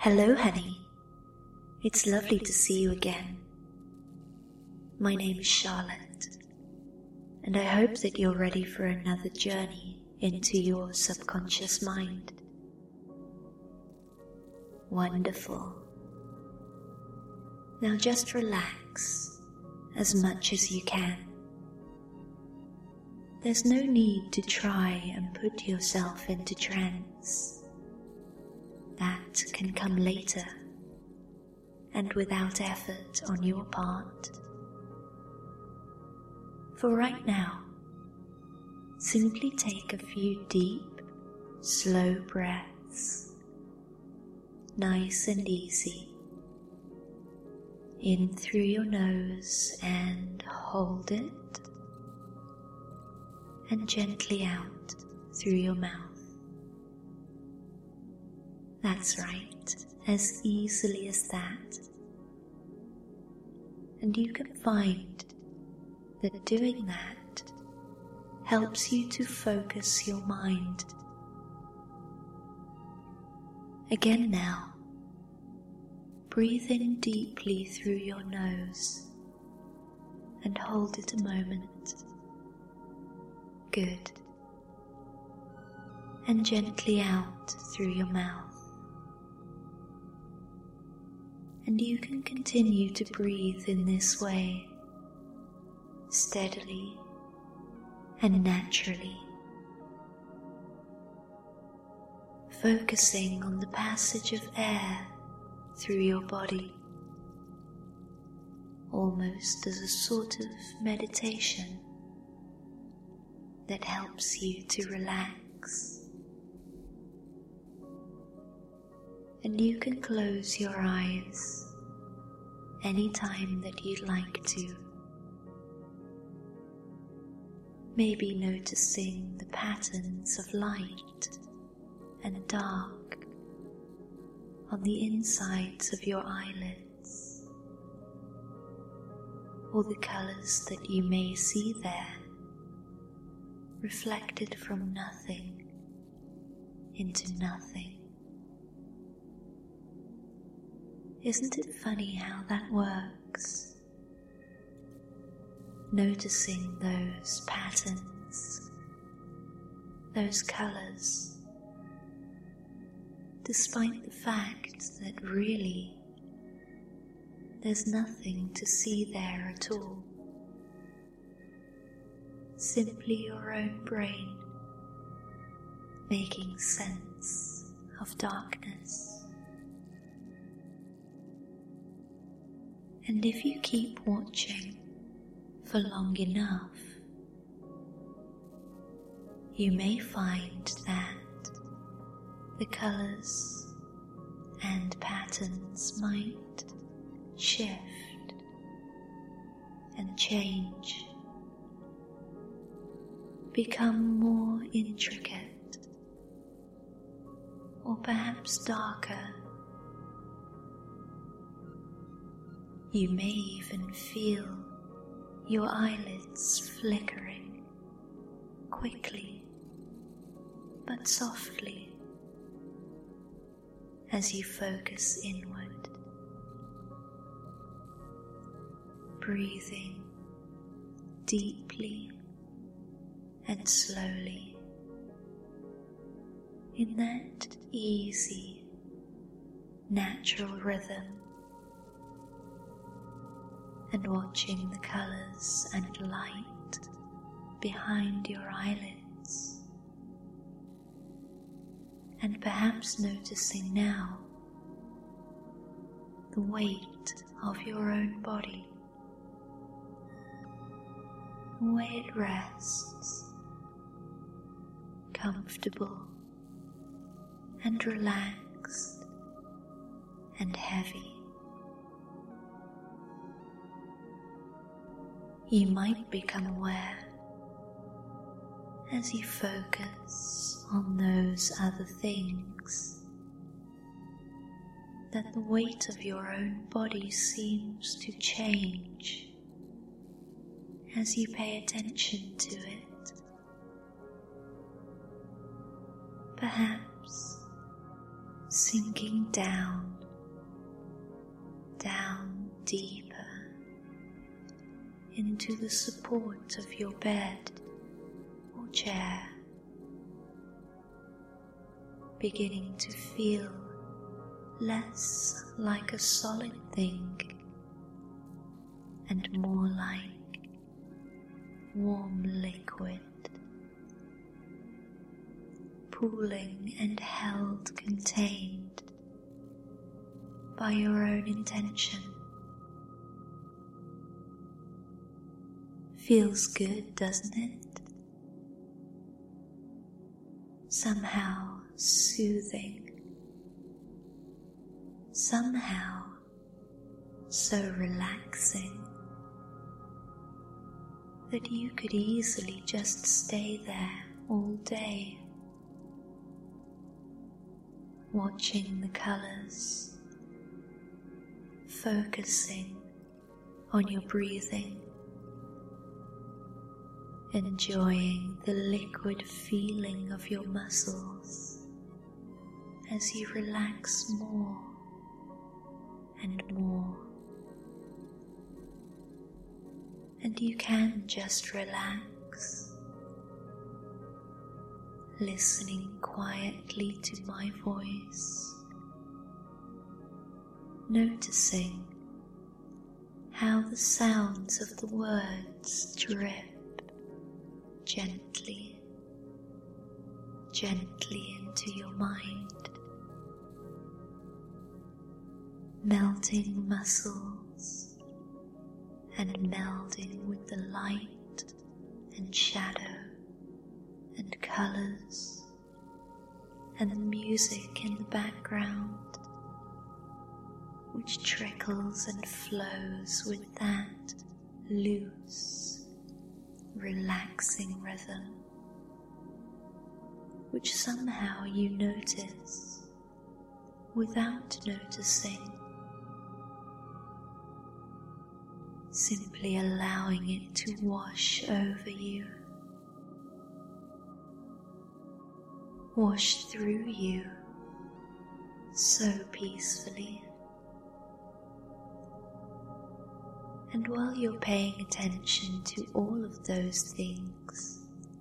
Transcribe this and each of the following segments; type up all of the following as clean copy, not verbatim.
Hello, honey. It's lovely to see you again. My name is Charlotte, and I hope that you're ready for another journey into your subconscious mind. Wonderful. Now just relax as much as you can. There's no need to try and put yourself into trance. That can come later and without effort on your part. For right now, simply take a few deep, slow breaths, nice and easy. In through your nose and hold it, and gently out through your mouth. That's right, as easily as that. And you can find that doing that helps you to focus your mind. Again now, breathe in deeply through your nose and hold it a moment. Good. And gently out through your mouth. And you can continue to breathe in this way, steadily and naturally, focusing on the passage of air through your body, almost as a sort of meditation that helps you to relax. And you can close your eyes anytime that you'd like to. Maybe noticing the patterns of light and dark on the insides of your eyelids, or the colors that you may see there, reflected from nothing into nothing. Isn't it funny how that works? Noticing those patterns, those colors, despite the fact that really there's nothing to see there at all. Simply your own brain making sense of darkness. And if you keep watching for long enough, you may find that the colors and patterns might shift and change, become more intricate, or perhaps darker. You may even feel your eyelids flickering quickly but softly as you focus inward, breathing deeply and slowly in that easy, natural rhythm, and watching the colors and light behind your eyelids, and perhaps noticing now the weight of your own body, the way it rests, comfortable and relaxed and heavy. You might become aware, as you focus on those other things, that the weight of your own body seems to change as you pay attention to it. Perhaps sinking down down deeper into the support of your bed or chair, beginning to feel less like a solid thing and more like warm liquid, pooling and held contained by your own intention. Feels good, doesn't it? Somehow soothing, somehow so relaxing that you could easily just stay there all day, watching the colors, focusing on your breathing, enjoying the liquid feeling of your muscles as you relax more and more. And you can just relax, listening quietly to my voice, noticing how the sounds of the words drip gently, gently into your mind, melting muscles and melding with the light and shadow and colors and the music in the background, which trickles and flows with that loose, relaxing rhythm, which somehow you notice without noticing, simply allowing it to wash over you, wash through you so peacefully. And while you're paying attention to all of those things,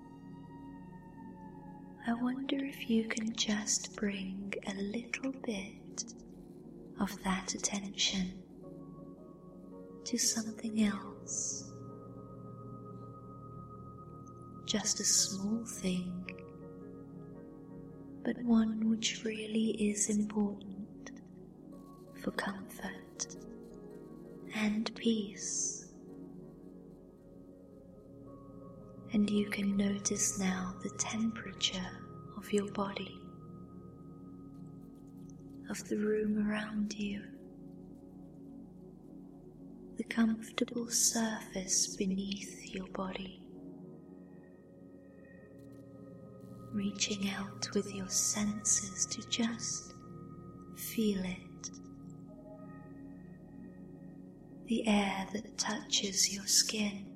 I wonder if you can just bring a little bit of that attention to something else, just a small thing, but one which really is important for comfort and peace. And you can notice now the temperature of your body, of the room around you, the comfortable surface beneath your body, reaching out with your senses to just feel it, the air that touches your skin,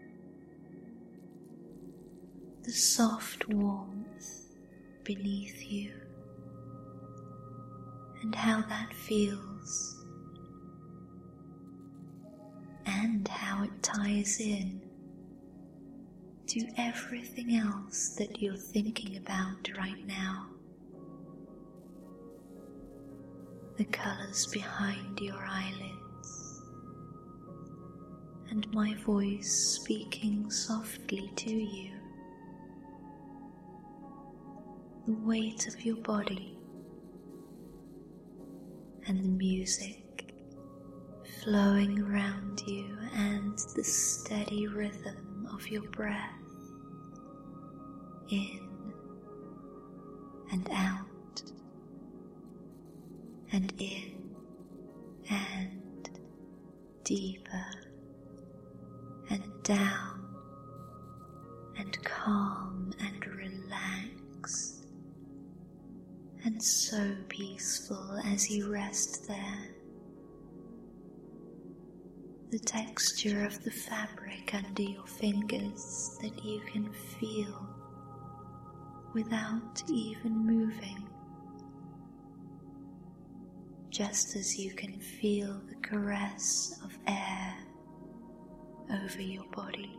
the soft warmth beneath you, and how that feels, and how it ties in to everything else that you're thinking about right now. The colors behind your eyelids, and my voice speaking softly to you, the weight of your body, and the music flowing around you, and the steady rhythm of your breath in and out, and in and deeper and down, and calm and relaxed, and so peaceful as you rest there. The texture of the fabric under your fingers that you can feel without even moving, just as you can feel the caress of air over your body,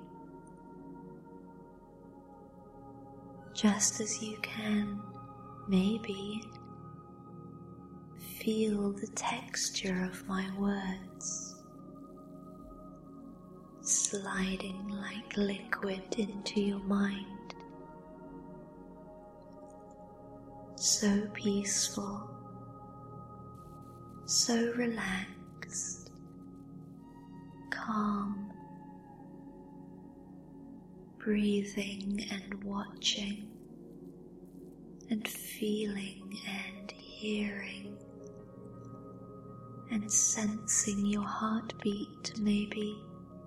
just as you can maybe feel the texture of my words sliding like liquid into your mind, so peaceful, so relaxed, calm, breathing and watching and feeling and hearing and sensing your heartbeat maybe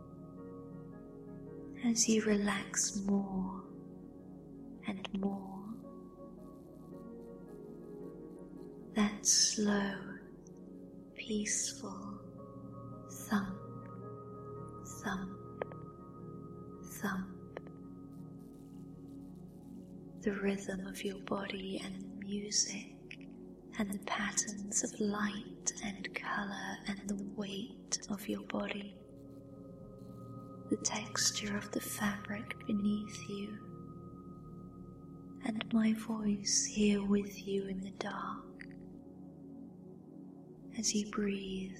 as you relax more and more. That slow, peaceful thump, thump, thump. The rhythm of your body and the music and the patterns of light and color and the weight of your body, the texture of the fabric beneath you, and my voice here with you in the dark as you breathe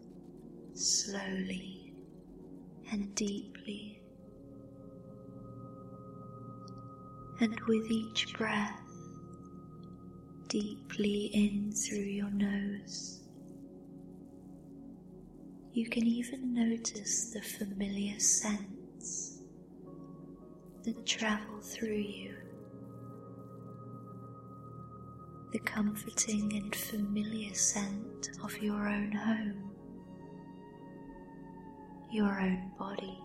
slowly and deeply. And with each breath, deeply in through your nose, you can even notice the familiar scents that travel through you, the comforting and familiar scent of your own home, your own body.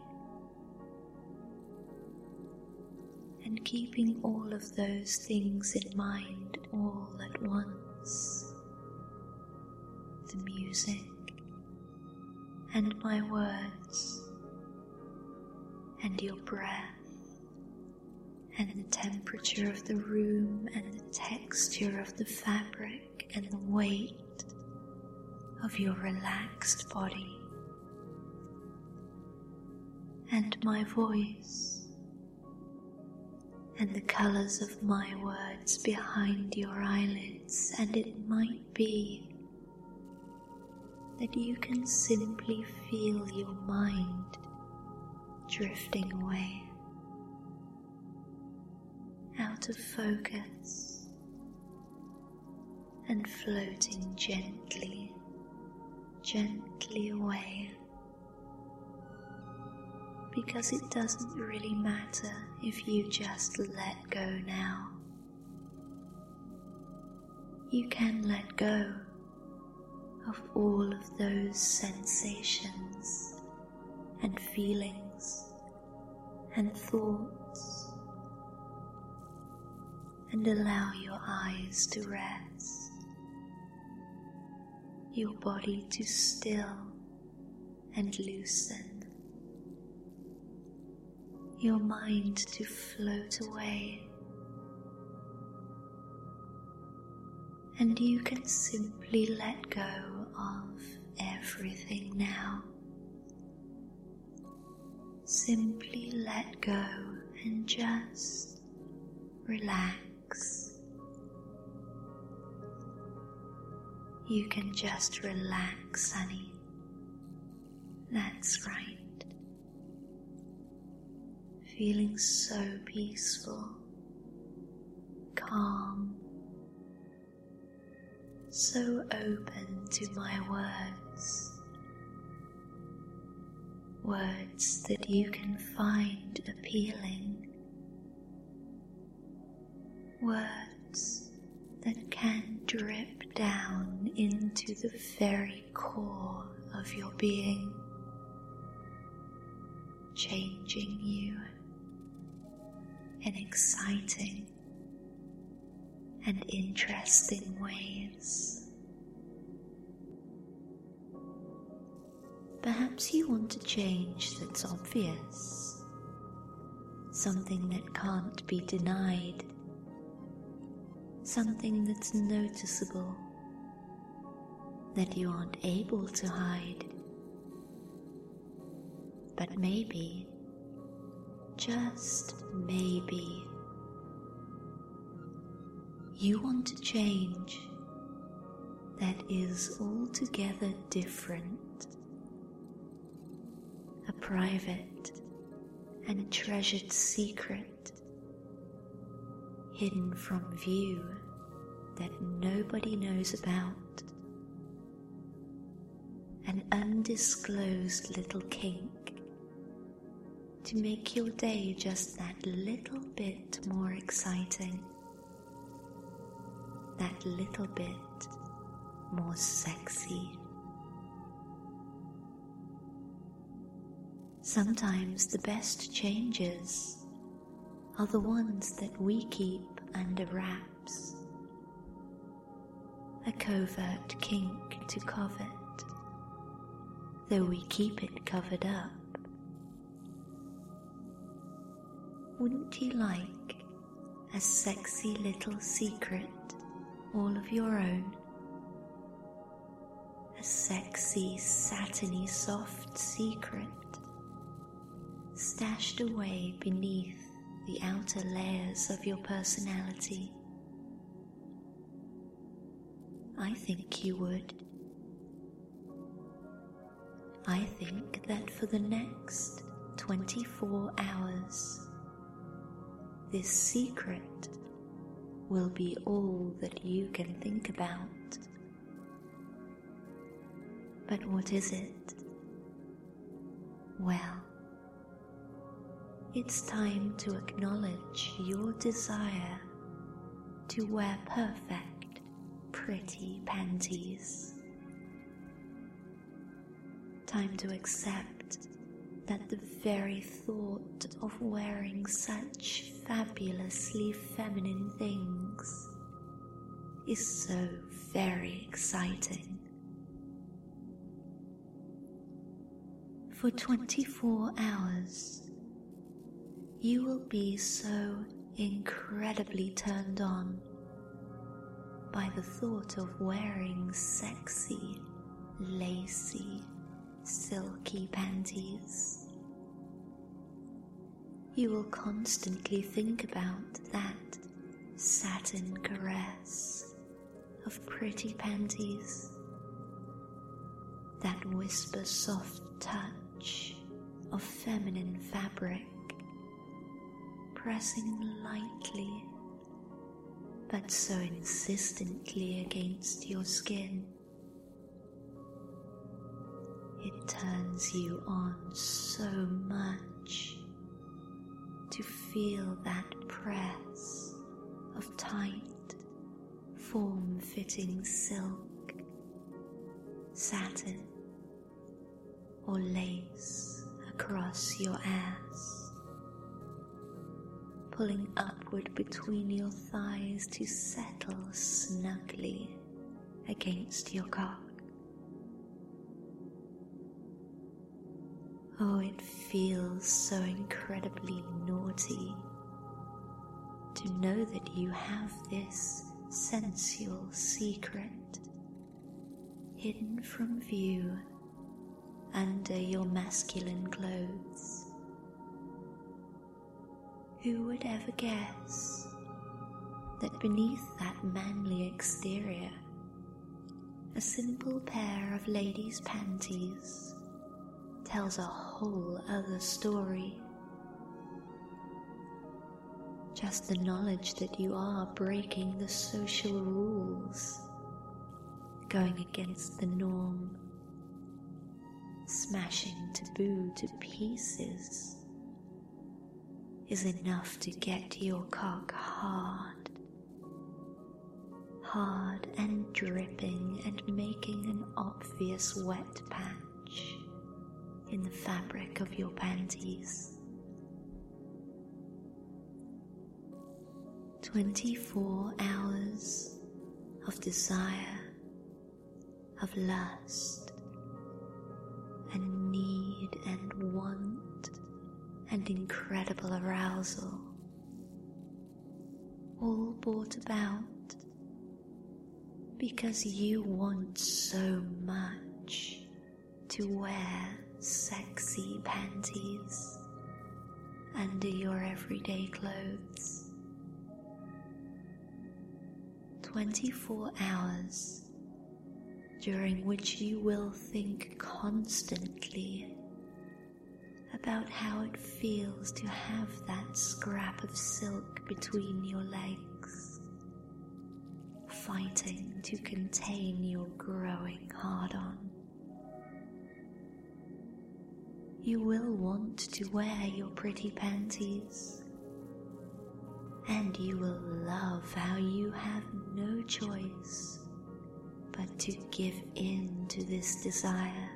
And keeping all of those things in mind all at once, the music and my words and your breath and the temperature of the room and the texture of the fabric and the weight of your relaxed body and my voice and the colors of my words behind your eyelids. And it might be that you can simply feel your mind drifting away, out of focus and floating gently, gently away. Because it doesn't really matter if you just let go now. You can let go of all of those sensations and feelings and thoughts and allow your eyes to rest, your body to still and loosen, your mind to float away, and you can simply let go of everything now. Simply let go and just relax. You can just relax, honey. That's right. Feeling so peaceful, calm, so open to my words, words that you can find appealing, words that can drip down into the very core of your being, changing you in exciting and interesting ways. Perhaps you want a change that's obvious, something that can't be denied, something that's noticeable, that you aren't able to hide. But maybe, just maybe, you want to change that is altogether different. A private and treasured secret, hidden from view, that nobody knows about. An undisclosed little kink to make your day just that little bit more exciting, that little bit more sexy. Sometimes the best changes are the ones that we keep under wraps. A covert kink to covet, though we keep it covered up. Wouldn't you like a sexy little secret all of your own? A sexy, satiny, soft secret stashed away beneath the outer layers of your personality? I think you would. I think that for the next 24 hours, this secret will be all that you can think about. But what is it? Well, it's time to acknowledge your desire to wear perfect, pretty panties. Time to accept that the very thought of wearing such fabulously feminine things is so very exciting. For 24 hours, you will be so incredibly turned on by the thought of wearing sexy, lacy, silky panties. You will constantly think about that satin caress of pretty panties, that whisper soft touch of feminine fabric, pressing lightly but so insistently against your skin. It turns you on so much to feel that press of tight, form-fitting silk, satin, or lace across your ass, pulling upward between your thighs to settle snugly against your cock. Oh, it feels so incredibly naughty to know that you have this sensual secret hidden from view under your masculine clothes. Who would ever guess that beneath that manly exterior, a simple pair of ladies' panties tells a whole other story? Just the knowledge that you are breaking the social rules, going against the norm, smashing taboo to pieces, is enough to get your cock hard and dripping and making an obvious wet patch in the fabric of your panties. 24 hours of desire, of lust, and need and want and incredible arousal, all brought about because you want so much to wear sexy panties under your everyday clothes. 24 hours during which you will think constantly about how it feels to have that scrap of silk between your legs, fighting to contain your growing hard-on. You will want to wear your pretty panties, and you will love how you have no choice but to give in to this desire.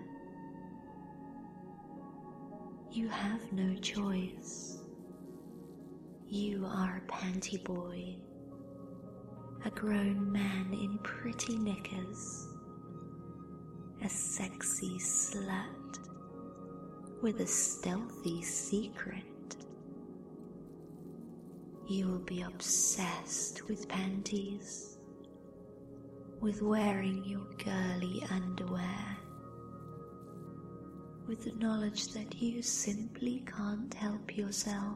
You have no choice. You are a panty boy, a grown man in pretty knickers, a sexy slut with a stealthy secret. You will be obsessed with panties, with wearing your girly underwear, with the knowledge that you simply can't help yourself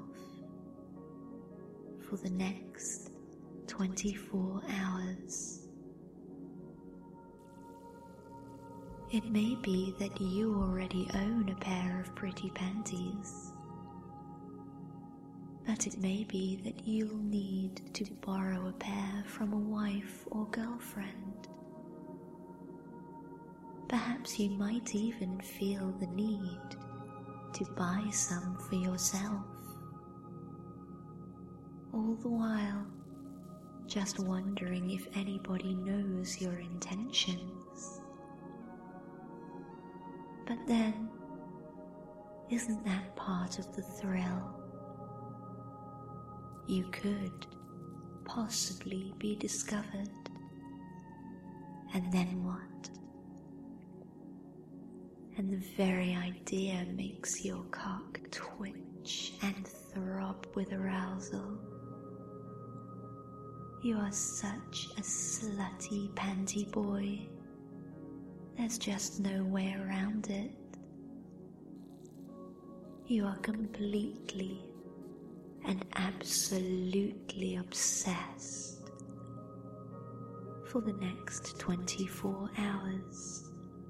for the next 24 hours. It may be that you already own a pair of pretty panties, but it may be that you'll need to borrow a pair from a wife or girlfriend. Perhaps you might even feel the need to buy some for yourself, all the while just wondering if anybody knows your intentions. But then, isn't that part of the thrill? You could possibly be discovered, and then what? And the very idea makes your cock twitch and throb with arousal. You are such a slutty panty boy. There's just no way around it. You are completely and absolutely obsessed for the next 24 hours.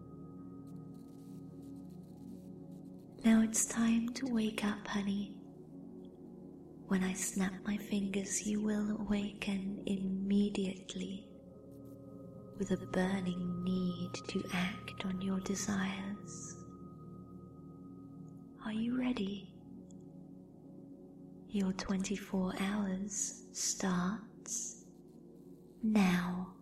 Now it's time to wake up, honey. When I snap my fingers, you will awaken immediately with a burning need to act on your desires. Are you ready? Your 24 hours starts now.